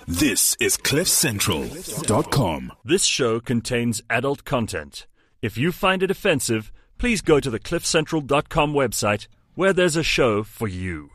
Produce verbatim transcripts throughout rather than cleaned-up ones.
This is cliff central dot com. This show contains adult content. If you find it offensive, please go to the cliff central dot com website where there's a show for you.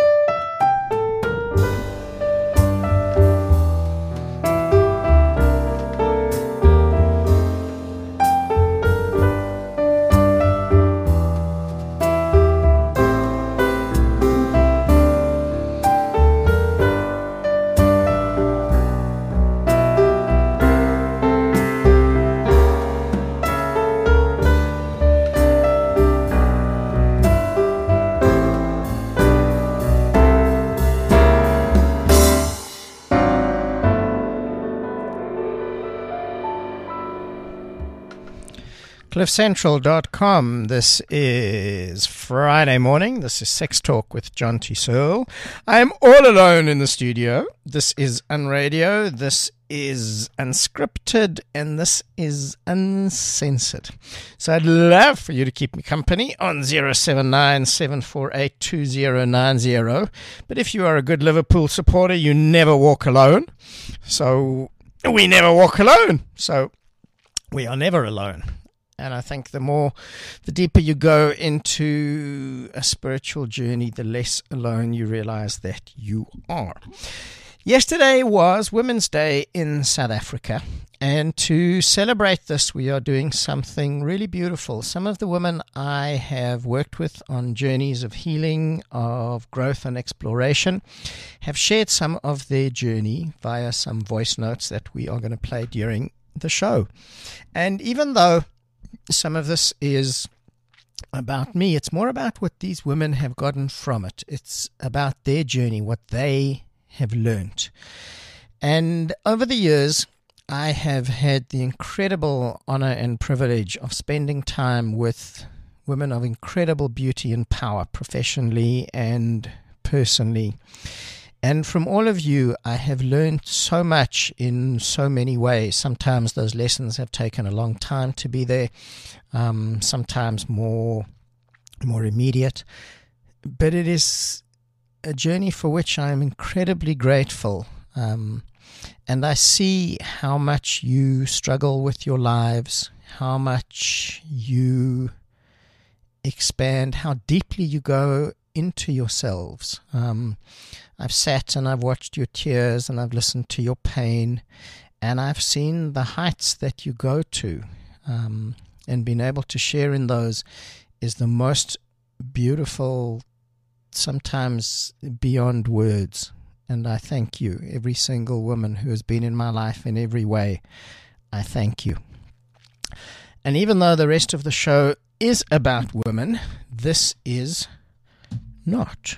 cliff central dot com. This is Friday morning. This is Sex Talk with John T. Searle. I am all alone in the studio. This is Unradio. This is unscripted. And this is uncensored. So I'd love for you to keep me company on zero seven nine, seven four eight, two zero nine zero. But if you are a good Liverpool supporter, you never walk alone. So we never walk alone. So we are never alone. And I think the more, the deeper you go into a spiritual journey, the less alone you realize that you are. Yesterday was Women's Day in South Africa. And to celebrate this, we are doing something really beautiful. Some of the women I have worked with on journeys of healing, of growth and exploration, have shared some of their journey via some voice notes that we are going to play during the show. And even though some of this is about me, it's more about what these women have gotten from it. It's about their journey, what they have learnt. And over the years, I have had the incredible honor and privilege of spending time with women of incredible beauty and power, professionally and personally. And from all of you, I have learned so much in so many ways. Sometimes those lessons have taken a long time to be there, um, sometimes more, more immediate. But it is a journey for which I am incredibly grateful. Um, and I see how much you struggle with your lives, how much you expand, how deeply you go into yourselves. Um, I've sat and I've watched your tears and I've listened to your pain, and I've seen the heights that you go to, um, and being able to share in those is the most beautiful, sometimes beyond words. And I thank you, every single woman who has been in my life in every way. I thank you. And even though the rest of the show is about women, this is not.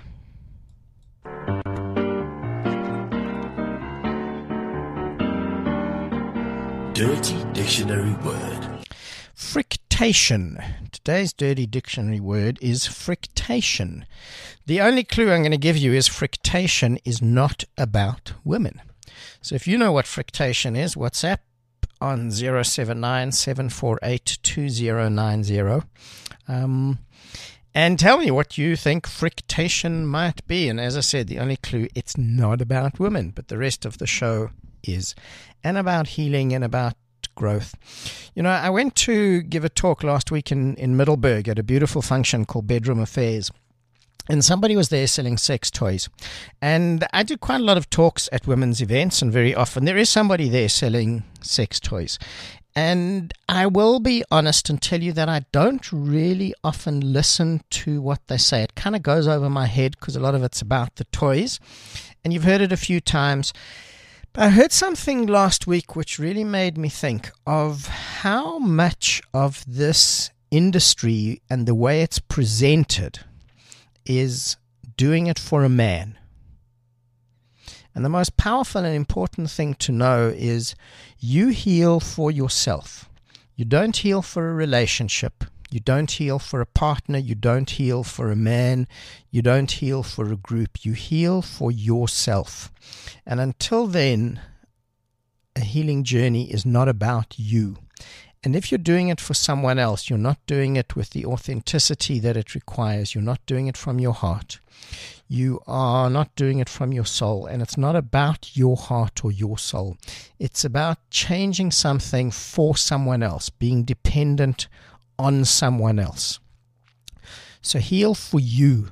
Dirty Dictionary Word. Frictation. Today's dirty dictionary word is frictation. The only clue I'm going to give you is frictation is not about women. So if you know what frictation is, WhatsApp on zero seven nine, seven four eight, two zero nine zero. Um, and tell me what you think frictation might be. And as I said, the only clue, it's not about women, but the rest of the show is. And about healing and about growth. You know, I went to give a talk last week in, in Middelburg at a beautiful function called Bedroom Affairs. And somebody was there selling sex toys. And I do quite a lot of talks at women's events, and very often there is somebody there selling sex toys. And I will be honest and tell you that I don't really often listen to what they say. It kind of goes over my head because a lot of it's about the toys. And you've heard it a few times. But I heard something last week which really made me think of how much of this industry and the way it's presented is doing it for a man. And the most powerful and important thing to know is you heal for yourself. You don't heal for a relationship. You don't heal for a partner. You don't heal for a man. You don't heal for a group. You heal for yourself. And until then, a healing journey is not about you. And if you're doing it for someone else, you're not doing it with the authenticity that it requires. You're not doing it from your heart. you are not doing it from your soul. And it's not about your heart or your soul. It's about changing something for someone else, being dependent on someone else. So heal for you.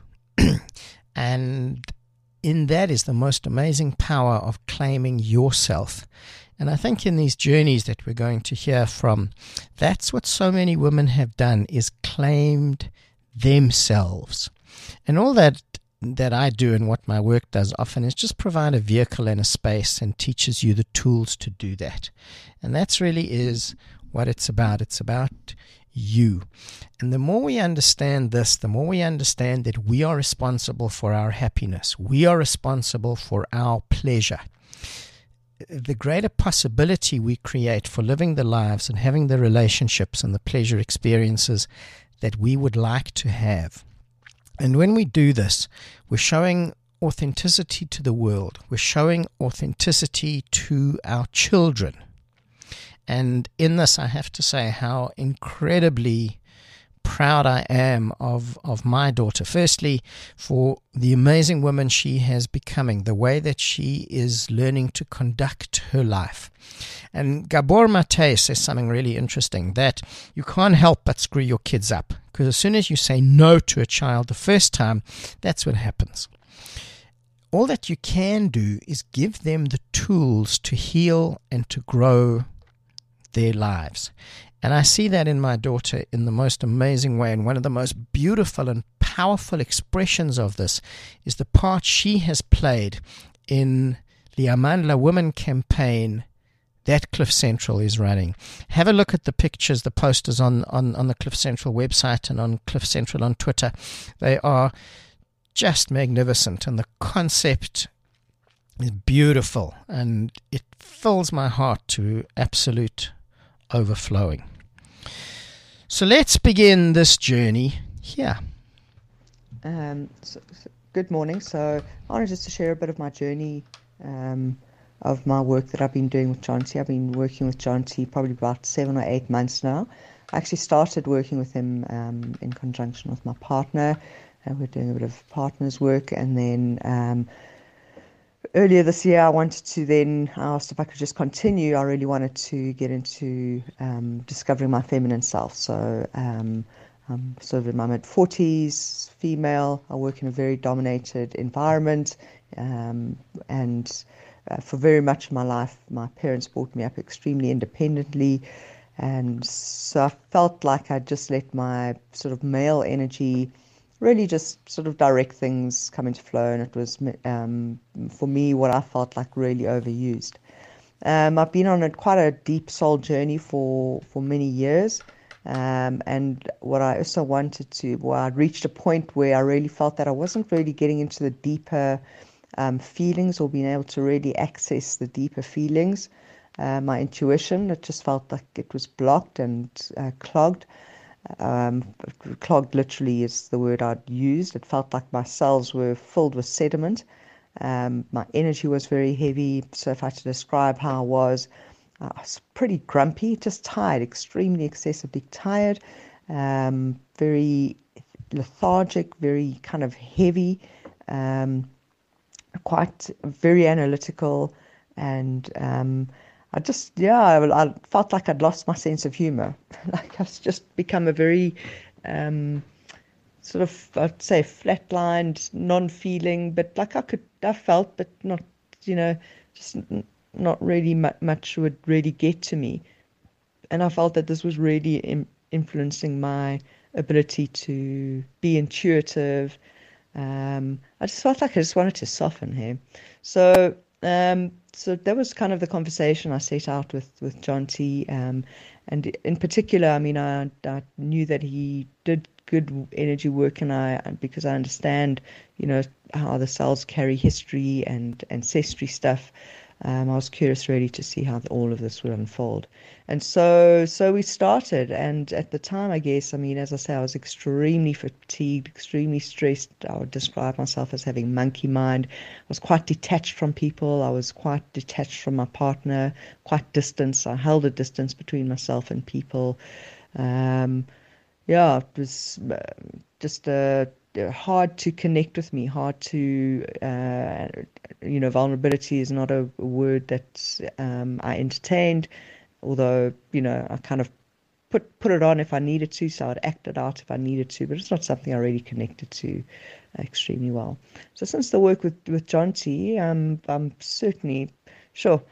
And in that is the most amazing power of claiming yourself. And I think in these journeys that we're going to hear from, that's what so many women have done, is claimed themselves. And all that that I do and what my work does often is just provide a vehicle and a space and teaches you the tools to do that. And that's really is what it's about. It's about you. And the more we understand this, the more we understand that we are responsible for our happiness. We are responsible for our pleasure. The greater possibility we create for living the lives and having the relationships and the pleasure experiences that we would like to have. And when we do this, we're showing authenticity to the world. We're showing authenticity to our children. And in this, I have to say how incredibly proud I am of, of my daughter. Firstly, for the amazing woman she has becoming, the way that she is learning to conduct her life. And Gabor Mate says something really interesting, that you can't help but screw your kids up. Because as soon as you say no to a child the first time, that's what happens. All that you can do is give them the tools to heal and to grow their lives. And I see that in my daughter in the most amazing way. And one of the most beautiful and powerful expressions of this is the part she has played in the Amandla Women campaign that Cliff Central is running. Have a look at the pictures, the posters on, on, on the Cliff Central website and on Cliff Central on Twitter. They are just magnificent, and the concept is beautiful, and it fills my heart to absolute overflowing. So let's begin this journey here. Um, so, so good morning. So I wanted just to share a bit of my journey um, of my work that I've been doing with John T. I've been working with John T. probably about seven or eight months now. I actually started working with him um, in conjunction with my partner, and we're doing a bit of partners work. And then um, earlier this year, I wanted to then, I asked if I could just continue. I really wanted to get into um, discovering my feminine self. So um, I'm sort of in my mid-forties, female. I work in a very dominated environment, um, and uh, for very much of my life, my parents brought me up extremely independently. And so I felt like I just let my sort of male energy really just sort of direct things come into flow, and it was, um, for me, what I felt like really overused. Um, I've been on a quite a deep soul journey for, for many years, um, and what I also wanted to, well, I reached a point where I really felt that I wasn't really getting into the deeper um, feelings, or being able to really access the deeper feelings. Uh, my intuition, it just felt like it was blocked and uh, clogged. Um, clogged literally is the word I'd used. It felt like my cells were filled with sediment. Um, my energy was very heavy. So if I had to describe how I was, I was pretty grumpy, just tired, extremely excessively tired, um, very lethargic, very kind of heavy, um, quite very analytical, and um, I just, yeah, I, I felt like I'd lost my sense of humor. Like I've just become a very um, sort of, I'd say, flatlined, non-feeling, but like I could, I felt, but not, you know, just n- not really mu- much would really get to me. And I felt that this was really im- influencing my ability to be intuitive. Um, I just felt like I just wanted to soften here. So, um, So that was kind of the conversation I set out with, with John T. Um, and in particular, I mean, I, I knew that he did good energy work, and I, because I understand, you know, how the cells carry history and ancestry stuff. Um, I was curious really to see how the, all of this would unfold. And so so we started, and at the time, I guess, I mean, as I say, I was extremely fatigued, extremely stressed. I would describe myself as having monkey mind. I was quite detached from people. I was quite detached from my partner, quite distant. I held a distance between myself and people. Um, yeah, it was just a uh, hard to connect with me, hard to, uh, you know, vulnerability is not a, a word that um, I entertained, although, you know, I kind of put put it on if I needed to, so I'd act it out if I needed to, but it's not something I really connected to extremely well. So since the work with, with John T, um, I'm certainly, sure,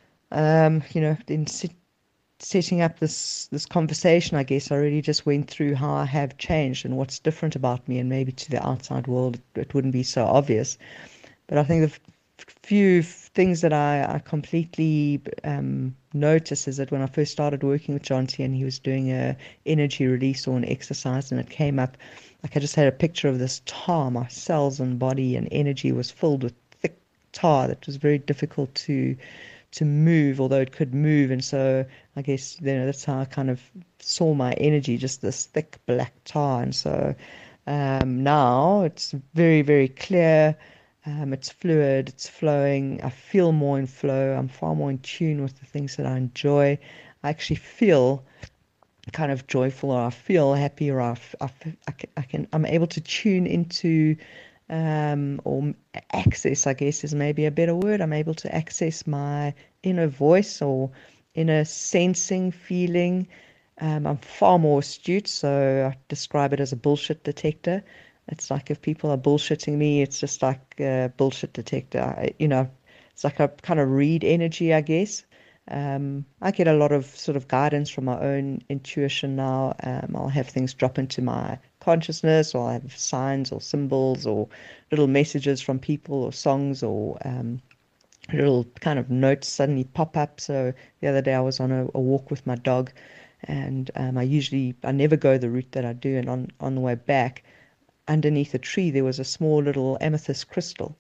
um, you know, in sit, setting up this this conversation, I guess I really just went through how I have changed and what's different about me, and maybe to the outside world it, it wouldn't be so obvious. But I think the f- few things that I, I completely um, noticed is that when I first started working with John T and he was doing a energy release or an exercise, and it came up, like I just had a picture of this tar, my cells and body and energy was filled with thick tar that was very difficult to to move, although it could move. And so I guess, you know, that's how I kind of saw my energy, just this thick black tar. And so um, now it's very, very clear. Um, it's fluid, it's flowing. I feel more in flow. I'm far more in tune with the things that I enjoy. I actually feel kind of joyful, or I feel happy, or I, I, I, can, I can, I'm able to tune into um, or access, I guess is maybe a better word. I'm able to access my inner voice or inner sensing, feeling. Um, I'm far more astute, so I describe it as a bullshit detector. It's like if people are bullshitting me, it's just like a bullshit detector. I, you know, it's like I kind of read energy, I guess. Um, I get a lot of sort of guidance from my own intuition now. Um, I'll have things drop into my consciousness, or I'll have signs or symbols or little messages from people or songs, or um, little kind of notes suddenly pop up. So the other day I was on a, a walk with my dog, and um, I usually, I never go the route that I do, and on, on the way back, underneath a tree there was a small little amethyst crystal.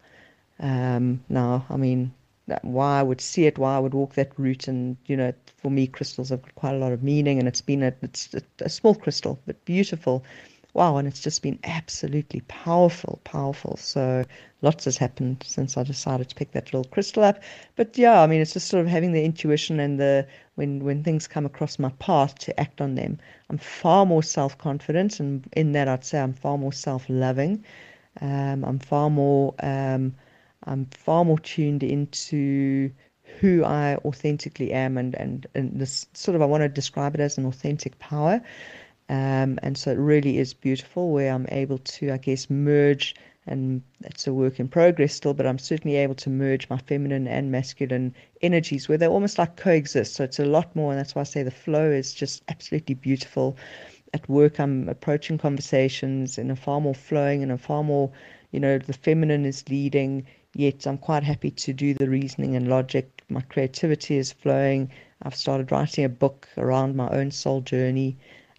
Um, now, I mean, why I would see it, why I would walk that route, and you know, for me, crystals have got quite a lot of meaning, and it's been a, it's a, a small crystal, but beautiful. Wow, and it's just been absolutely powerful, powerful. So lots has happened since I decided to pick that little crystal up. But yeah, I mean, it's just sort of having the intuition and the when when things come across my path to act on them. I'm far more self-confident, and in that I'd say I'm far more self-loving. Um, I'm far more um, I'm far more tuned into who I authentically am, and, and, and this sort of, I want to describe it as an authentic power. Um, and so it really is beautiful, where I'm able to, I guess, merge, and it's a work in progress still, but I'm certainly able to merge my feminine and masculine energies where they almost like coexist. So it's a lot more, and that's why I say the flow is just absolutely beautiful. At work, I'm approaching conversations in a far more flowing and a far more, you know, the feminine is leading, yet I'm quite happy to do the reasoning and logic. My creativity is flowing. I've started writing a book around my own soul journey.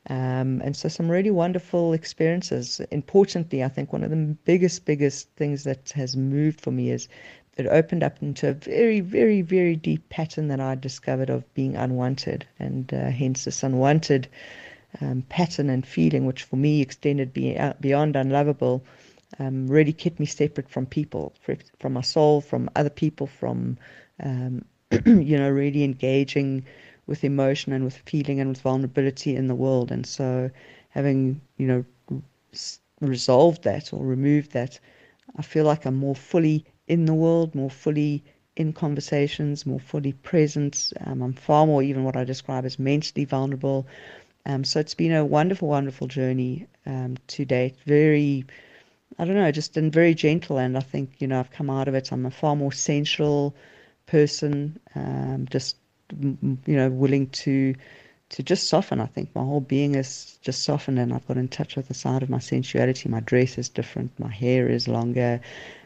Um, and so some really wonderful experiences. Importantly, I think one of the biggest, biggest things that has moved for me is it opened up into a very, very, very deep pattern that I discovered of being unwanted, and uh, hence this unwanted um, pattern and feeling, which for me extended be, uh, beyond unlovable, um, really kept me separate from people, from my soul, from other people, from, um, you know, really engaging with emotion and with feeling and with vulnerability in the world. And so having, you know, resolved that or removed that, I feel like I'm more fully in the world, more fully in conversations, more fully present. Um, I'm far more even what I describe as mentally vulnerable. Um, so it's been a wonderful, wonderful journey um, to date. Very, I don't know, just and very gentle. And I think, you know, I've come out of it. I'm a far more sensual person, um, just you know, willing to to just soften. I think my whole being is just softened, and I've got in touch with the side of my sensuality. My dress is different, my hair is longer,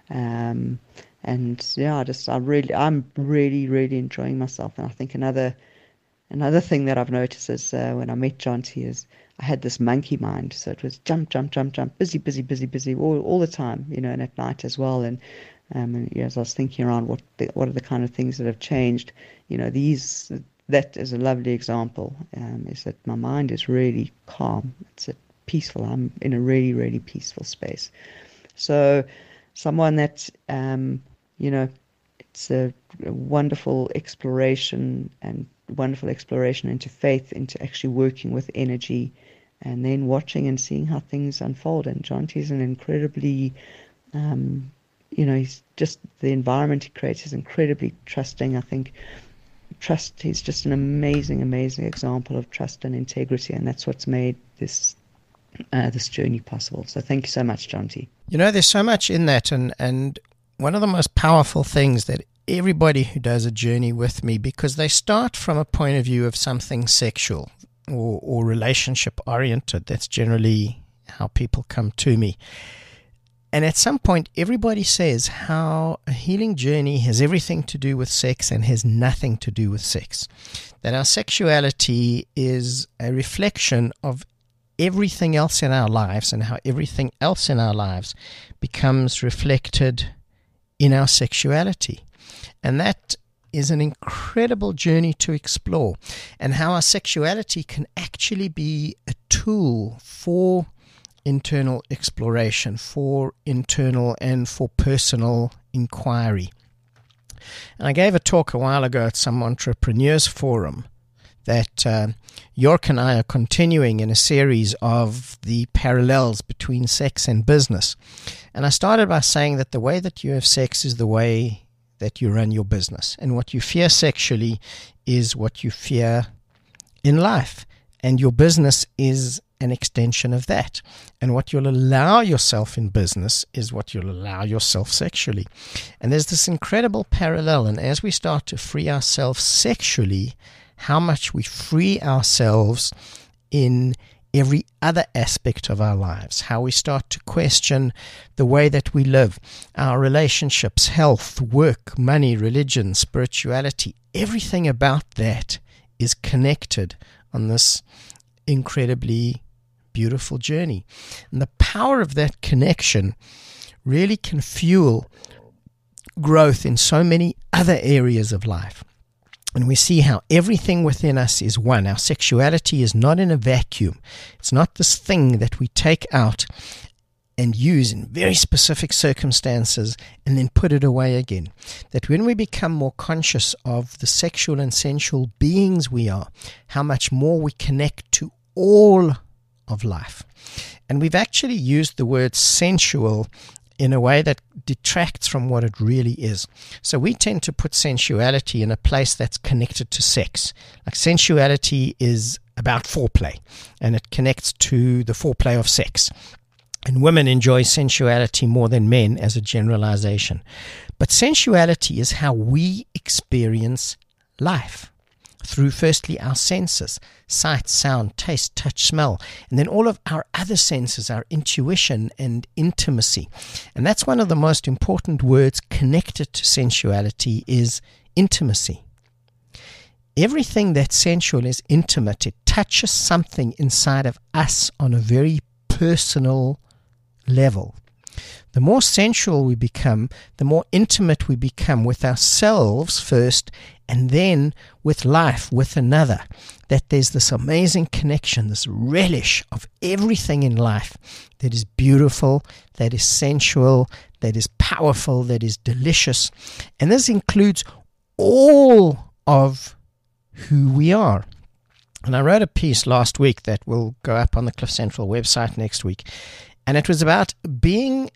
um, and yeah, I just I really I'm really really enjoying myself. And I think another another thing that I've noticed is uh, when I met John T is I had this monkey mind, so it was jump jump jump jump, busy busy busy busy all all the time, you know, and at night as well. And Um, and yeah, as I was thinking around what the, what are the kind of things that have changed, you know, these that is a lovely example. Um, is that my mind is really calm. It's a peaceful. I'm in a really really peaceful space. So, someone that um, you know, it's a, a wonderful exploration and wonderful exploration into faith, into actually working with energy, and then watching and seeing how things unfold. And Jonty's an incredibly, um, you know, he's just, the environment he creates is incredibly trusting. I think trust, he's just an amazing, amazing example of trust and integrity, and that's what's made this uh, this journey possible. So thank you so much, Jonty. You know, there's so much in that, and, and one of the most powerful things that everybody who does a journey with me, because they start from a point of view of something sexual or, or relationship oriented, that's generally how people come to me. And at some point, everybody says how a healing journey has everything to do with sex and has nothing to do with sex. That our sexuality is a reflection of everything else in our lives, and how everything else in our lives becomes reflected in our sexuality. And that is an incredible journey to explore, and how our sexuality can actually be a tool for internal exploration, for internal and for personal inquiry. And I gave a talk a while ago at some entrepreneurs forum that uh, York and I are continuing in a series of the parallels between sex and business. And I started by saying that the way that you have sex is the way that you run your business. And what you fear sexually is what you fear in life. And your business is an extension of that. And what you'll allow yourself in business is what you'll allow yourself sexually. And there's this incredible parallel. And as we start to free ourselves sexually, how much we free ourselves in every other aspect of our lives, how we start to question the way that we live, our relationships, health, work, money, religion, spirituality, everything about that is connected on this incredibly beautiful journey. And the power of that connection really can fuel growth in so many other areas of life. And we see how everything within us is one. Our sexuality is not in a vacuum. It's not this thing that we take out and use in very specific circumstances and then put it away again. That when we become more conscious of the sexual and sensual beings we are, how much more we connect to all of life. And we've actually used the word sensual in a way that detracts from what it really is. So we tend to put sensuality in a place that's connected to sex. Like sensuality is about foreplay, and it connects to the foreplay of sex. And women enjoy sensuality more than men as a generalization. But sensuality is how we experience life. Through firstly our senses, sight, sound, taste, touch, smell, and then all of our other senses, our intuition and intimacy. And that's one of the most important words connected to sensuality is intimacy. Everything that's sensual is intimate. It touches something inside of us on a very personal level. The more sensual we become, the more intimate we become with ourselves first, and then with life, with another. That there's this amazing connection, this relish of everything in life that is beautiful, that is sensual, that is powerful, that is delicious. And this includes all of who we are. And I wrote a piece last week that will go up on the Cliff Central website next week. And it was about being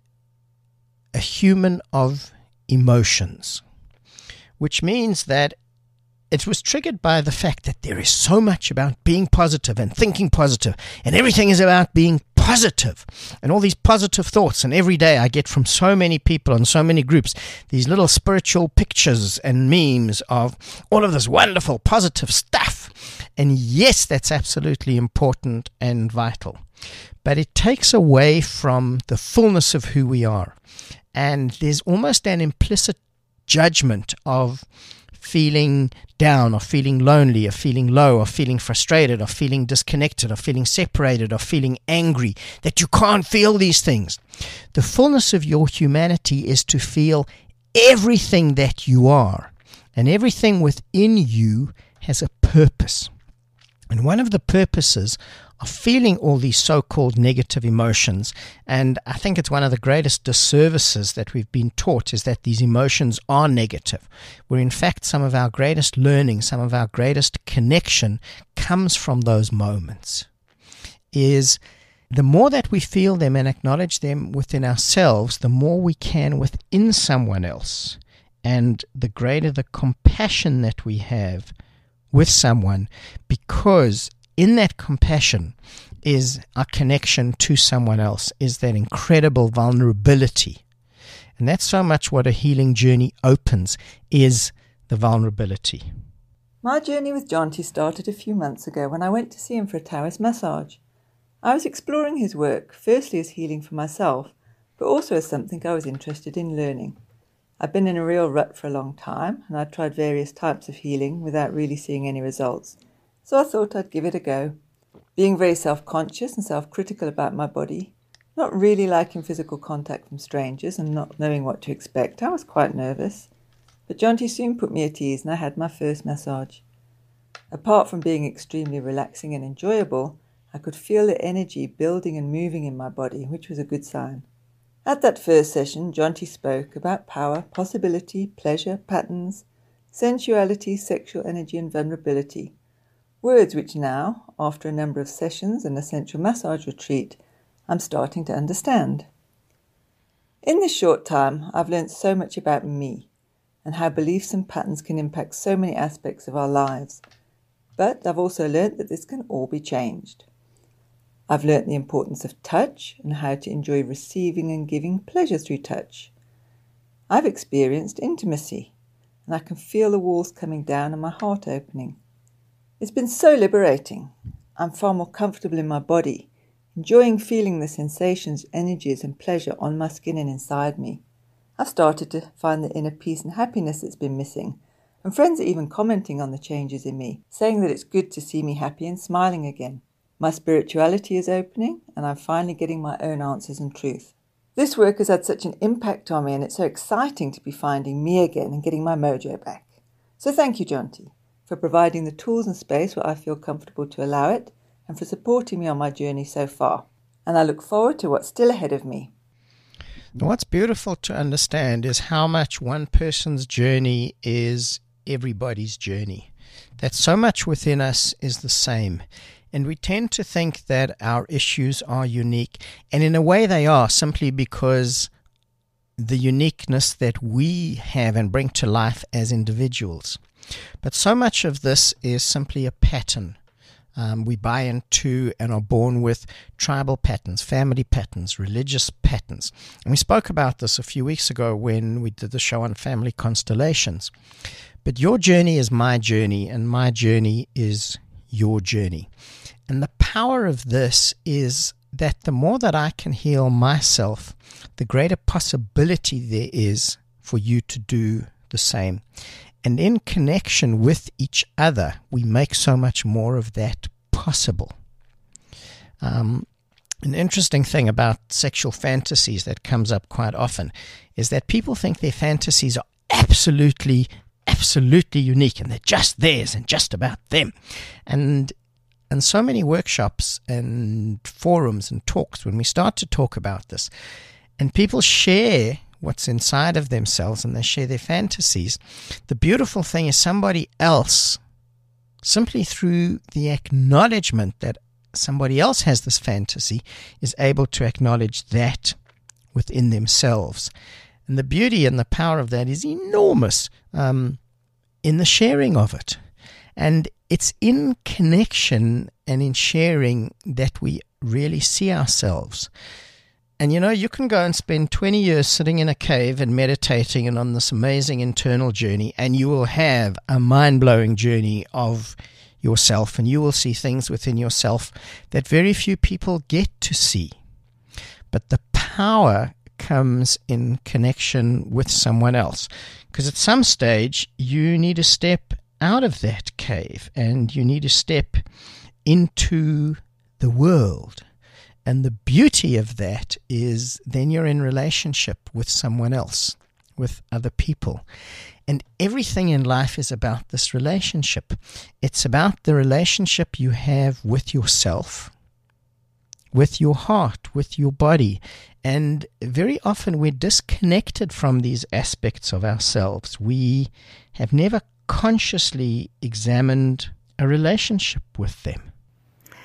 a human of emotions, which means that it was triggered by the fact that there is so much about being positive and thinking positive, and everything is about being positive, and all these positive thoughts. And every day I get from so many people and so many groups these little spiritual pictures and memes of all of this wonderful positive stuff. And yes, that's absolutely important and vital, but it takes away from the fullness of who we are. And there's almost an implicit judgment of feeling down, or feeling lonely, or feeling low, or feeling frustrated, or feeling disconnected, or feeling separated, or feeling angry, that you can't feel these things. The fullness of your humanity is to feel everything that you are, and everything within you has a purpose. And one of the purposes of feeling all these so-called negative emotions, and I think it's one of the greatest disservices that we've been taught, is that these emotions are negative, where in fact some of our greatest learning, some of our greatest connection comes from those moments. is the more that we feel them and acknowledge them within ourselves, the more we can within someone else. And the greater the compassion that we have with someone, because in that compassion is our connection to someone else, is that incredible vulnerability. And that's so much what a healing journey opens, is the vulnerability. My journey with Jonty started a few months ago when I went to see him for a Taoist massage. I was exploring his work, firstly as healing for myself, but also as something I was interested in learning. I'd been in a real rut for a long time, and I'd tried various types of healing without really seeing any results, so I thought I'd give it a go. Being very self-conscious and self-critical about my body, not really liking physical contact from strangers and not knowing what to expect, I was quite nervous. But Jonty soon put me at ease and I had my first massage. Apart from being extremely relaxing and enjoyable, I could feel the energy building and moving in my body, which was a good sign. At that first session, Jonty spoke about power, possibility, pleasure, patterns, sensuality, sexual energy and vulnerability. Words which now, after a number of sessions and a sensual massage retreat, I'm starting to understand. In this short time, I've learned so much about me and how beliefs and patterns can impact so many aspects of our lives. But I've also learned that this can all be changed. I've learnt the importance of touch and how to enjoy receiving and giving pleasure through touch. I've experienced intimacy, and I can feel the walls coming down and my heart opening. It's been so liberating. I'm far more comfortable in my body, enjoying feeling the sensations, energies and pleasure on my skin and inside me. I've started to find the inner peace and happiness that's been missing, and friends are even commenting on the changes in me, saying that it's good to see me happy and smiling again. My spirituality is opening, and I'm finally getting my own answers and truth. This work has had such an impact on me, and it's so exciting to be finding me again and getting my mojo back. So thank you, Jonty, for providing the tools and space where I feel comfortable to allow it, and for supporting me on my journey so far. And I look forward to what's still ahead of me. What's beautiful to understand is how much one person's journey is everybody's journey. That so much within us is the same. And we tend to think that our issues are unique. And in a way they are, simply because the uniqueness that we have and bring to life as individuals. But so much of this is simply a pattern. Um, we buy into and are born with tribal patterns, family patterns, religious patterns. And we spoke about this a few weeks ago when we did the show on family constellations. But your journey is my journey, and my journey is your journey. And the power of this is that the more that I can heal myself, the greater possibility there is for you to do the same. And in connection with each other, we make so much more of that possible. Um, an interesting thing about sexual fantasies that comes up quite often is that people think their fantasies are absolutely, absolutely unique and they're just theirs and just about them. And And so many workshops and forums and talks, when we start to talk about this, and people share what's inside of themselves and they share their fantasies, the beautiful thing is somebody else, simply through the acknowledgement that somebody else has this fantasy, is able to acknowledge that within themselves. And the beauty and the power of that is enormous um, in the sharing of it. And it's in connection and in sharing that we really see ourselves. And you know, you can go and spend twenty years sitting in a cave and meditating and on this amazing internal journey, and you will have a mind-blowing journey of yourself, and you will see things within yourself that very few people get to see. But the power comes in connection with someone else, because at some stage you need to step out of that cave and you need to step into the world. And the beauty of that is then you're in relationship with someone else, with other people. And everything in life is about this relationship. It's about the relationship you have with yourself, with your heart, with your body. And very often we're disconnected from these aspects of ourselves. We have never consciously examined a relationship with them.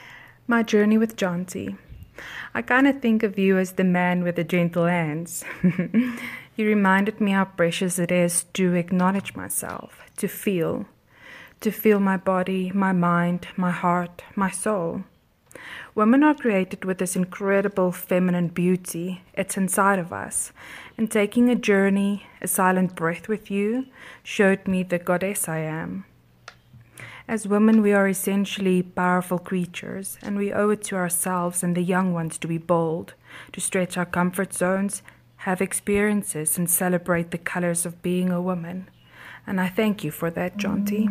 My journey with Jonty. I kind of think of you as the man with the gentle hands. You reminded me how precious it is to acknowledge myself, to feel, to feel my body, my mind, my heart, my soul. Women are created with this incredible feminine beauty. It's inside of us. And taking a journey, a silent breath with you, showed me the goddess I am. As women, we are essentially powerful creatures, and we owe it to ourselves and the young ones to be bold, to stretch our comfort zones, have experiences, and celebrate the colors of being a woman. And I thank you for that, Jonty.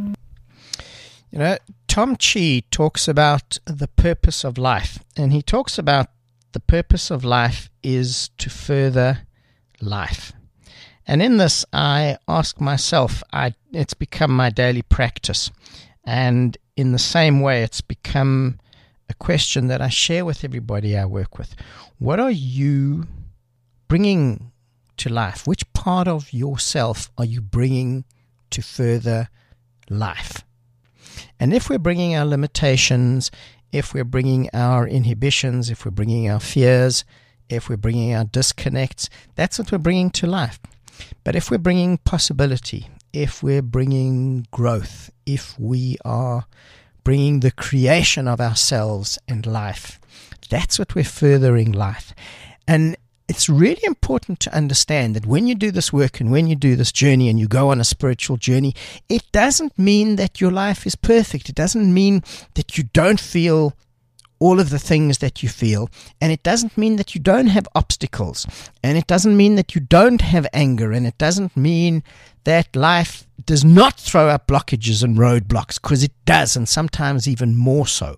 You know, Tom Chi talks about the purpose of life, and he talks about the purpose of life is to further life. And in this, I ask myself, I, it's become my daily practice. And in the same way, it's become a question that I share with everybody I work with. What are you bringing to life? Which part of yourself are you bringing to further life? And if we're bringing our limitations, if we're bringing our inhibitions, if we're bringing our fears, if we're bringing our disconnects, that's what we're bringing to life. But if we're bringing possibility, if we're bringing growth, if we are bringing the creation of ourselves and life, that's what we're furthering life. And it's really important to understand that when you do this work and when you do this journey and you go on a spiritual journey, it doesn't mean that your life is perfect. It doesn't mean that you don't feel all of the things that you feel, and it doesn't mean that you don't have obstacles, and it doesn't mean that you don't have anger, and it doesn't mean that life does not throw up blockages and roadblocks, because it does, and sometimes even more so.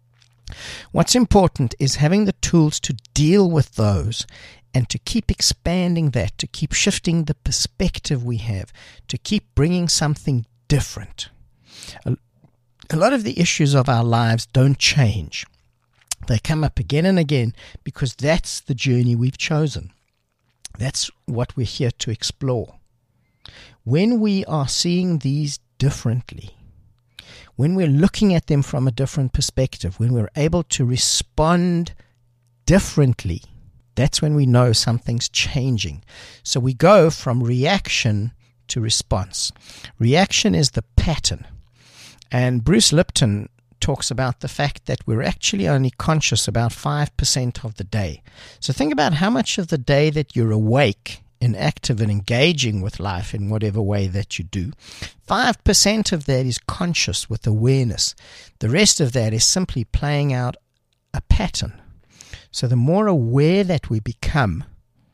What's important is having the tools to deal with those and to keep expanding that, to keep shifting the perspective we have, to keep bringing something different. A, a lot of the issues of our lives don't change. They come up again and again because that's the journey we've chosen. That's what we're here to explore. When we are seeing these differently, when we're looking at them from a different perspective, when we're able to respond differently, that's when we know something's changing. So we go from reaction to response. Reaction is the pattern. And Bruce Lipton talks about the fact that we're actually only conscious about five percent of the day. So think about how much of the day that you're awake and active and engaging with life in whatever way that you do. five percent of that is conscious with awareness. The rest of that is simply playing out a pattern. So the more aware that we become,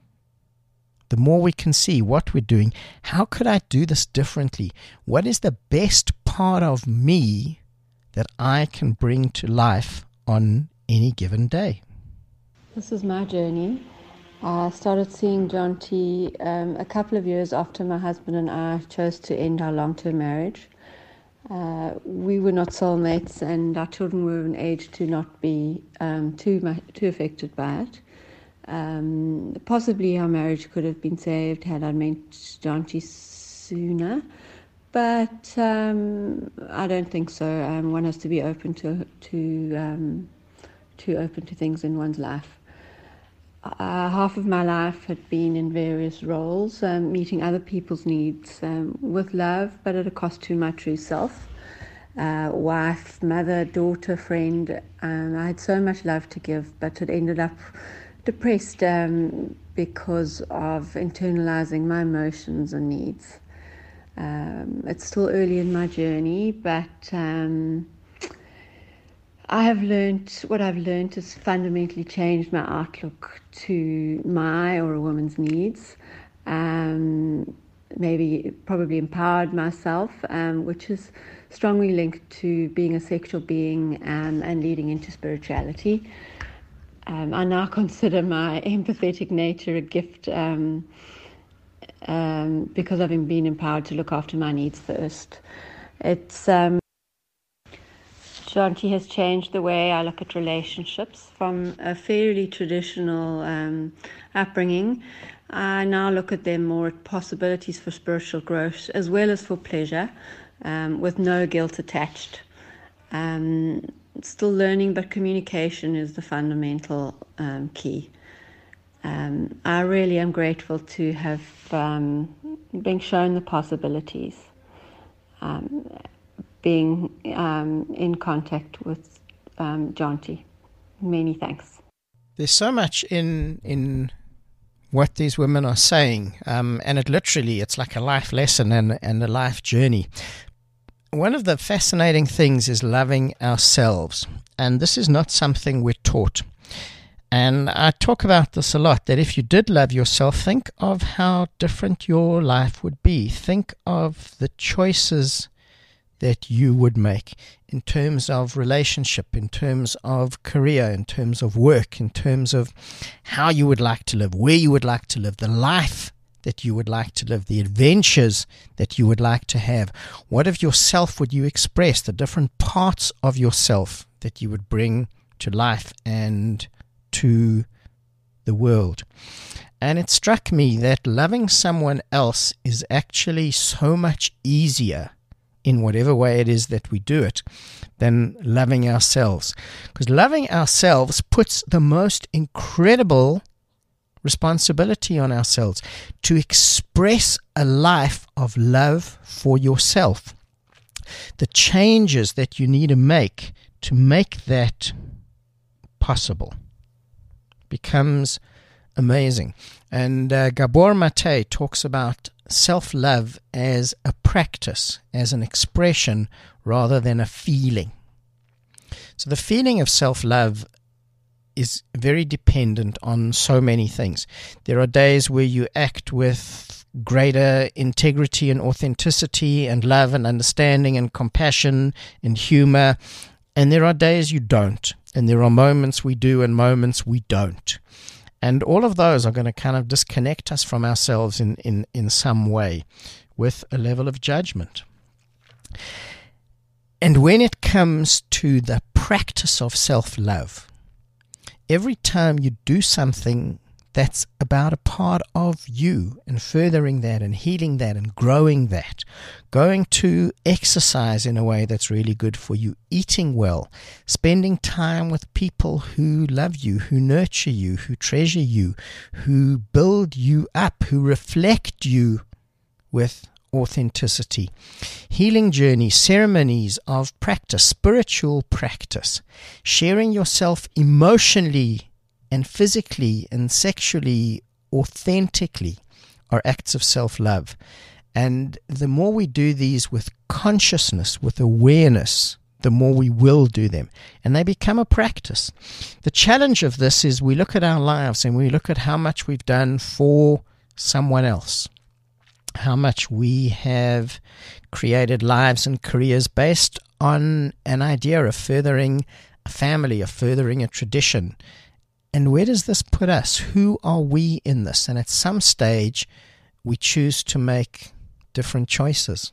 the more we can see what we're doing. How could I do this differently? What is the best part of me that I can bring to life on any given day? This is my journey. I started seeing Jonty um, a couple of years after my husband and I chose to end our long-term marriage. Uh, we were not soulmates, and our children were of an age to not be um, too much, too affected by it. Um, possibly our marriage could have been saved had I met Jonty sooner. But um, I don't think so. Um, one has to be open to to um, to open to things in one's life. Uh, half of my life had been in various roles, um, meeting other people's needs um, with love, but at a cost to my true self. Uh, wife, mother, daughter, friend. Um, I had so much love to give, but it ended up depressed um, because of internalizing my emotions and needs. Um, it's still early in my journey, but um, I have learned, what I've learned has fundamentally changed my outlook to my or a woman's needs. Um, maybe probably empowered myself, um, which is strongly linked to being a sexual being um, and leading into spirituality. Um, I now consider my empathetic nature a gift um, um, because I've been empowered to look after my needs first. It's um, Jonty has changed the way I look at relationships. From a fairly traditional um, upbringing, I now look at them more at possibilities for spiritual growth as well as for pleasure, um, with no guilt attached. Um, still learning, but communication is the fundamental um, key. Um, I really am grateful to have um, been shown the possibilities, um, being um, in contact with um, Jonty. Many thanks. There's so much in in what these women are saying, um, and it literally, it's like a life lesson and, and a life journey. One of the fascinating things is loving ourselves, and this is not something we're taught. And I talk about this a lot, that if you did love yourself, think of how different your life would be. Think of the choices that you would make in terms of relationship, in terms of career, in terms of work, in terms of how you would like to live, where you would like to live, the life that you would like to live, the adventures that you would like to have. What of yourself would you express, the different parts of yourself that you would bring to life and to the world? And it struck me that loving someone else is actually so much easier in whatever way it is that we do it than loving ourselves. Because loving ourselves puts the most incredible responsibility on ourselves to express a life of love for yourself. The changes that you need to make to make that possible becomes amazing. And uh, Gabor Mate talks about self-love as a practice, as an expression rather than a feeling. So the feeling of self-love is very dependent on so many things. There are days where you act with greater integrity and authenticity and love and understanding and compassion and humor, and there are days you don't. And there are moments we do and moments we don't. And all of those are going to kind of disconnect us from ourselves in, in, in some way with a level of judgment. And when it comes to the practice of self-love, every time you do something that's about a part of you and furthering that and healing that and growing that, going to exercise in a way that's really good for you, eating well, spending time with people who love you, who nurture you, who treasure you, who build you up, who reflect you with authenticity. Healing journeys, ceremonies of practice, spiritual practice, sharing yourself emotionally and physically and sexually, authentically, are acts of self-love. And the more we do these with consciousness, with awareness, the more we will do them. And they become a practice. The challenge of this is we look at our lives and we look at how much we've done for someone else, how much we have created lives and careers based on an idea of furthering a family, of furthering a tradition. And where does this put us? Who are we in this? And at some stage, we choose to make different choices.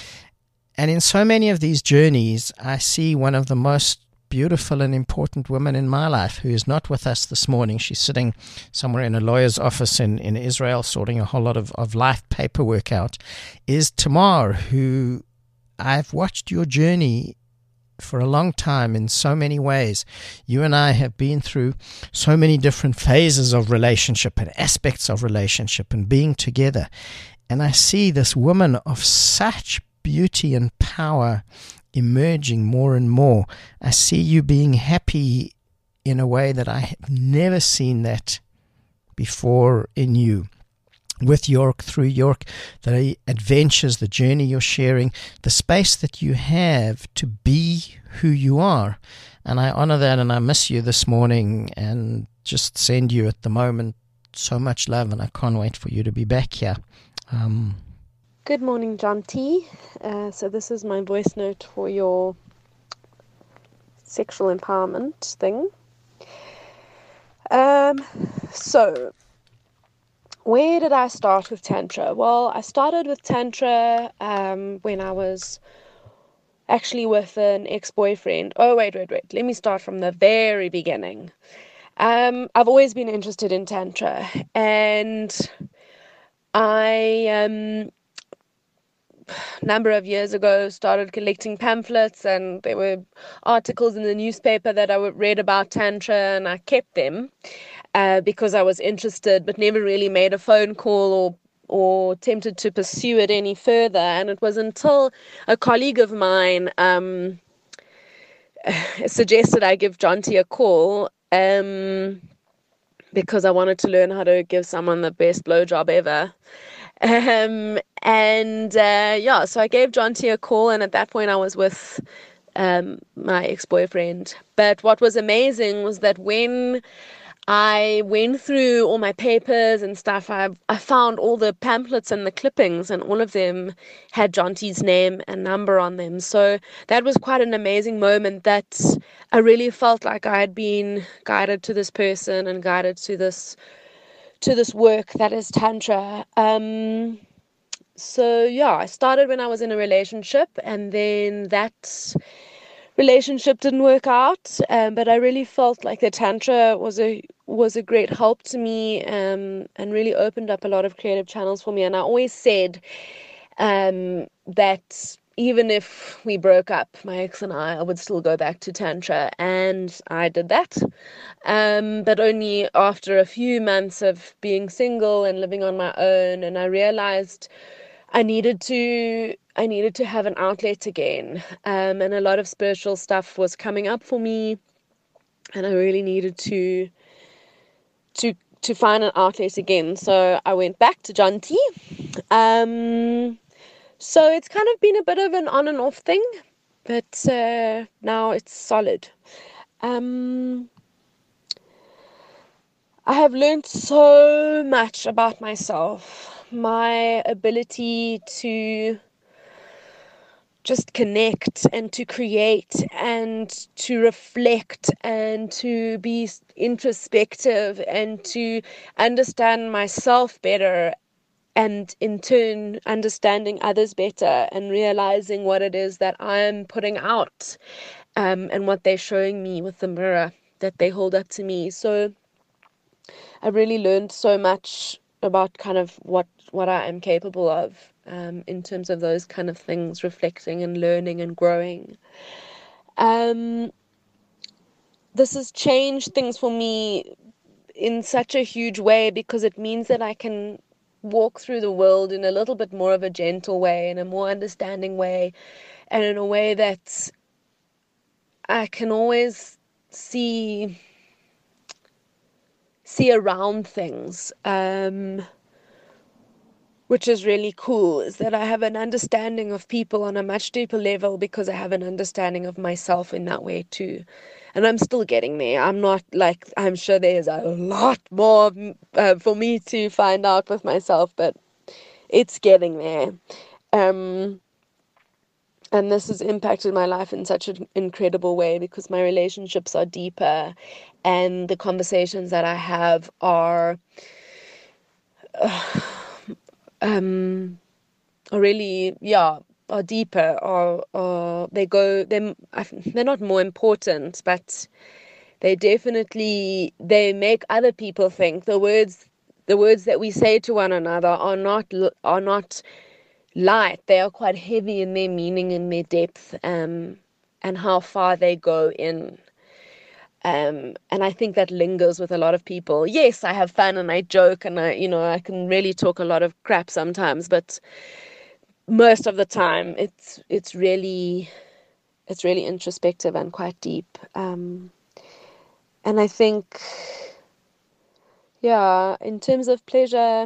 And in so many of these journeys, I see one of the most beautiful and important women in my life who is not with us this morning. She's sitting somewhere in a lawyer's office in, in Israel, sorting a whole lot of, of life paperwork out, is Tamar, who I've watched your journey for a long time in so many ways. You and I have been through so many different phases of relationship and aspects of relationship and being together. And I see this woman of such beauty and power emerging more and more. I see you being happy in a way that I have never seen that before in you. With York, through York, the adventures, the journey you're sharing, the space that you have to be who you are. And I honor that, and I miss you this morning and just send you at the moment so much love, and I can't wait for you to be back here. Um, Good morning, Jonty. Uh, so this is my voice note for your sexual empowerment thing. Um, so... Where did I start with Tantra? Well, I started with Tantra um, when I was actually with an ex-boyfriend. Oh, wait, wait, wait. Let me start from the very beginning. Um, I've always been interested in Tantra. And I um, number of years ago, started collecting pamphlets, and there were articles in the newspaper that I read about Tantra, and I kept them uh, because I was interested, but never really made a phone call or or attempted to pursue it any further. And it was until a colleague of mine um, suggested I give Jonty a call um, because I wanted to learn how to give someone the best blowjob ever. Um, and uh, yeah, so I gave Jonty a call, and at that point I was with um, my ex-boyfriend. But what was amazing was that when I went through all my papers and stuff, I I found all the pamphlets and the clippings, and all of them had Jonty's name and number on them. So that was quite an amazing moment, that I really felt like I had been guided to this person and guided to this to this work that is Tantra. Um, so yeah, I started when I was in a relationship, and then that relationship didn't work out, um, but I really felt like the Tantra was a was a great help to me, um, and really opened up a lot of creative channels for me. And I always said um, that even if we broke up, my ex and I, I would still go back to Tantra, and I did that, um, but only after a few months of being single and living on my own. And I realized I needed to I needed to have an outlet again, um, and a lot of spiritual stuff was coming up for me, and I really needed to to to find an outlet again. So I went back to Jonty. Um, so it's kind of been a bit of an on and off thing, but uh, now it's solid. Um, I have learned so much about myself, my ability to just connect and to create and to reflect and to be introspective and to understand myself better, and in turn understanding others better and realizing what it is that I'm putting out, um, and what they're showing me with the mirror that they hold up to me. So I really learned so much about kind of what, what I am capable of, um, in terms of those kind of things, reflecting and learning and growing. Um, this has changed things for me in such a huge way, because it means that I can walk through the world in a little bit more of a gentle way, in a more understanding way, and in a way that I can always see see around things, um, which is really cool, is that I have an understanding of people on a much deeper level, because I have an understanding of myself in that way too. And I'm still getting there. I'm not like, I'm sure there's a lot more uh, for me to find out with myself, but it's getting there. Um, and this has impacted my life in such an incredible way, because my relationships are deeper, and the conversations that I have are uh, um, are really, yeah, are deeper, or or they go, they're, they're not more important, but they definitely, they make other people think. The words, the words that we say to one another are not are not light. They are quite heavy in their meaning and their depth, um, and how far they go in. Um, and I think that lingers with a lot of people. Yes, I have fun and I joke, and I, you know, I can really talk a lot of crap sometimes, but most of the time it's it's really it's really introspective and quite deep. Um, and I think, yeah, in terms of pleasure,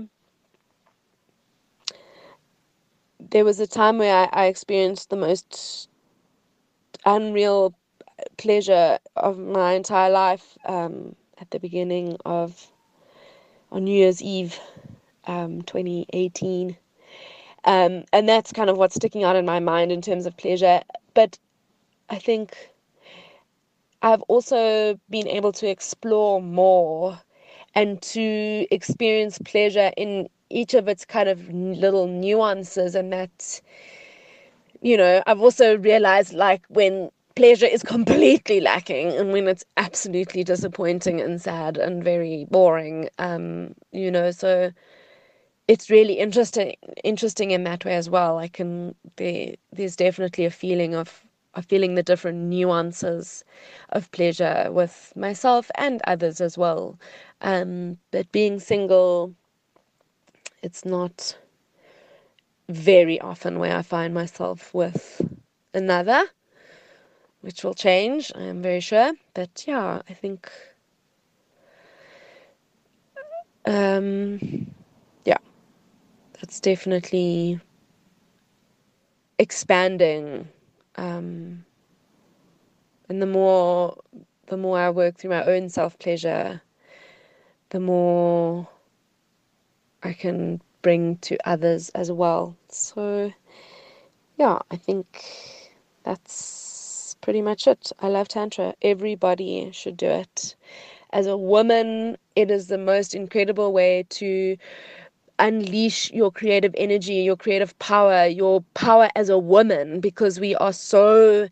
there was a time where I, I experienced the most unreal pleasure of my entire life, um, at the beginning of, on New Year's Eve, um, twenty eighteen. Um, and that's kind of what's sticking out in my mind in terms of pleasure. But I think I've also been able to explore more and to experience pleasure in each of its kind of little nuances. And that, you know, I've also realized, like, when pleasure is completely lacking and when it's absolutely disappointing and sad and very boring, um, you know, so it's really interesting interesting in that way as well. I can there there's definitely a feeling of of feeling the different nuances of pleasure with myself and others as well. Um, but being single, it's not very often where I find myself with another, which will change, I am very sure. But yeah, I think um, yeah, that's definitely expanding. Um, and the more the more I work through my own self-pleasure, the more I can bring to others as well. So yeah, I think that's pretty much it. I love Tantra. Everybody should do it. As a woman, it is the most incredible way to unleash your creative energy, your creative power, your power as a woman, because we are so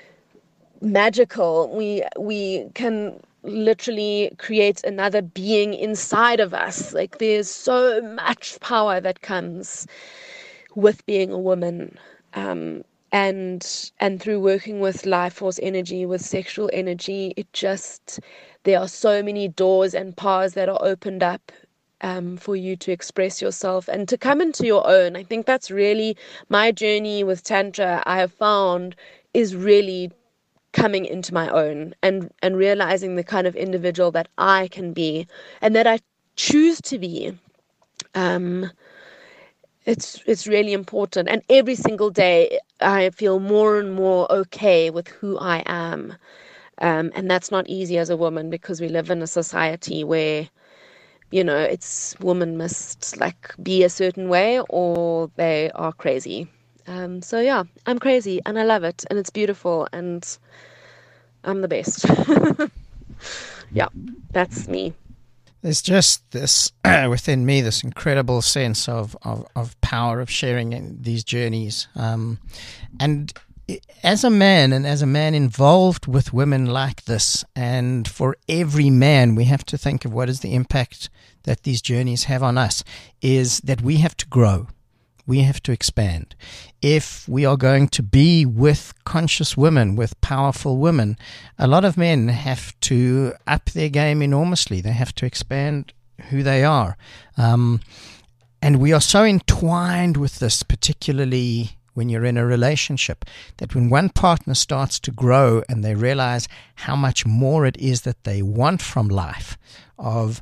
magical. We we can literally create another being inside of us. Like, there's so much power that comes with being a woman. Um, and and through working with life force energy, with sexual energy, it just, there are so many doors and paths that are opened up um, for you to express yourself and to come into your own. I think that's really my journey with Tantra. I have found is really coming into my own and, and realizing the kind of individual that I can be and that I choose to be. Um, it's it's really important. And every single day I feel more and more okay with who I am. Um, and that's not easy as a woman, because we live in a society where, you know, it's women must like be a certain way or they are crazy. Um, so yeah, I'm crazy and I love it and it's beautiful and I'm the best. Yeah, that's me. There's just this within me, this incredible sense of, of, of power of sharing in these journeys. Um, and as a man and as a man involved with women like this, and for every man, we have to think of what is the impact that these journeys have on us, is that we have to grow. We have to expand. If we are going to be with conscious women, with powerful women, a lot of men have to up their game enormously. They have to expand who they are. Um, and we are so entwined with this, particularly when you're in a relationship, that when one partner starts to grow and they realize how much more it is that they want from life, of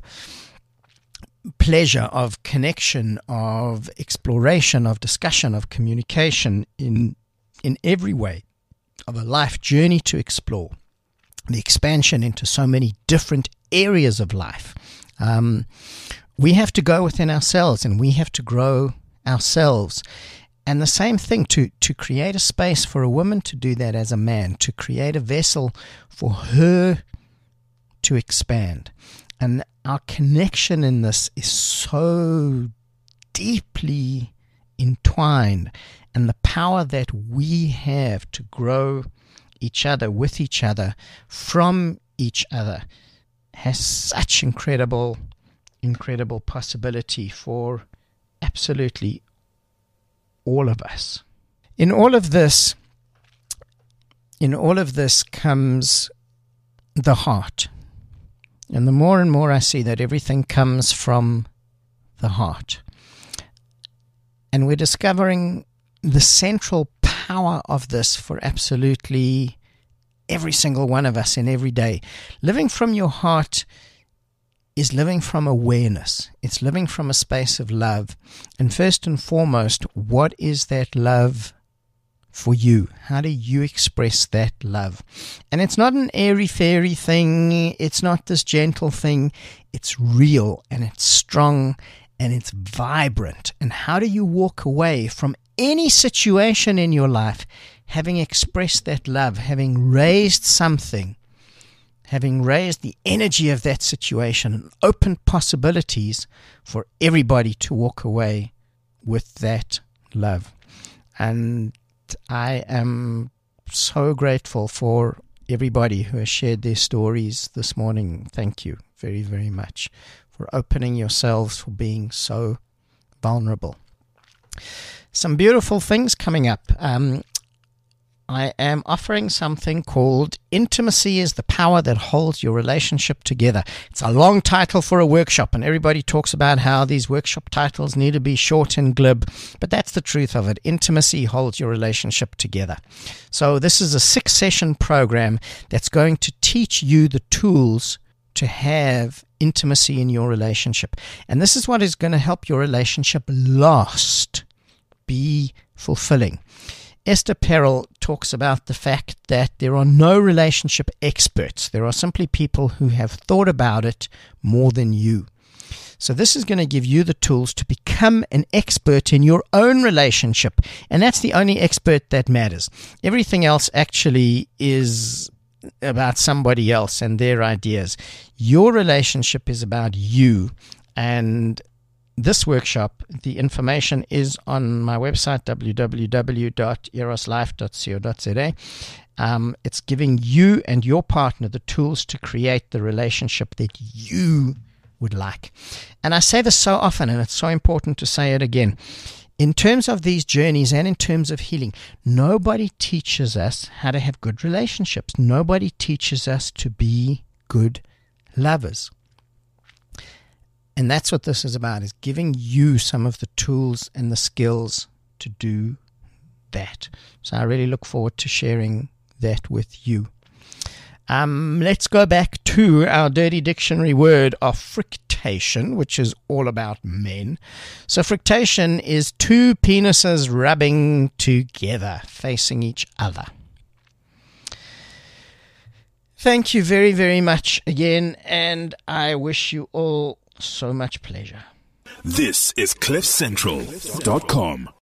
pleasure, of connection, of exploration, of discussion, of communication in in every way, of a life journey to explore, the expansion into so many different areas of life. Um, we have to go within ourselves and we have to grow ourselves. And the same thing, to, to create a space for a woman to do that as a man, to create a vessel for her to expand. And our connection in this is so deeply entwined, and the power that we have to grow each other, with each other, from each other, has such incredible, incredible possibility for absolutely all of us. In all of this, in all of this comes the heart. And the more and more I see that everything comes from the heart. And we're discovering the central power of this for absolutely every single one of us in every day. Living from your heart is living from awareness. It's living from a space of love. And first and foremost, what is that love for you? How do you express that love? And it's not an airy-fairy thing. It's not this gentle thing. It's real and it's strong and it's vibrant. And how do you walk away from any situation in your life having expressed that love, having raised something, having raised the energy of that situation and opened possibilities for everybody to walk away with that love? And I am so grateful for everybody who has shared their stories this morning. Thank you very, very much for opening yourselves, for being so vulnerable. Some beautiful things coming up. Um, I am offering something called Intimacy is the Power That Holds Your Relationship Together. It's a long title for a workshop, and everybody talks about how these workshop titles need to be short and glib, but that's the truth of it. Intimacy holds your relationship together. So this is a six-session program that's going to teach you the tools to have intimacy in your relationship. And this is what is going to help your relationship last, be fulfilling. Esther Perel talks about the fact that there are no relationship experts. There are simply people who have thought about it more than you. So this is going to give you the tools to become an expert in your own relationship. And that's the only expert that matters. Everything else actually is about somebody else and their ideas. Your relationship is about you. And this workshop, the information is on my website, w w w dot eros life dot co dot z a. Um, it's giving you and your partner the tools to create the relationship that you would like. And I say this so often, and it's so important to say it again. In terms of these journeys and in terms of healing, nobody teaches us how to have good relationships. Nobody teaches us to be good lovers. And that's what this is about, is giving you some of the tools and the skills to do that. So I really look forward to sharing that with you. Um, let's go back to our dirty dictionary word of friction, which is all about men. So friction is two penises rubbing together, facing each other. Thank you very, very much again, and I wish you all so much pleasure. This is cliff central dot com.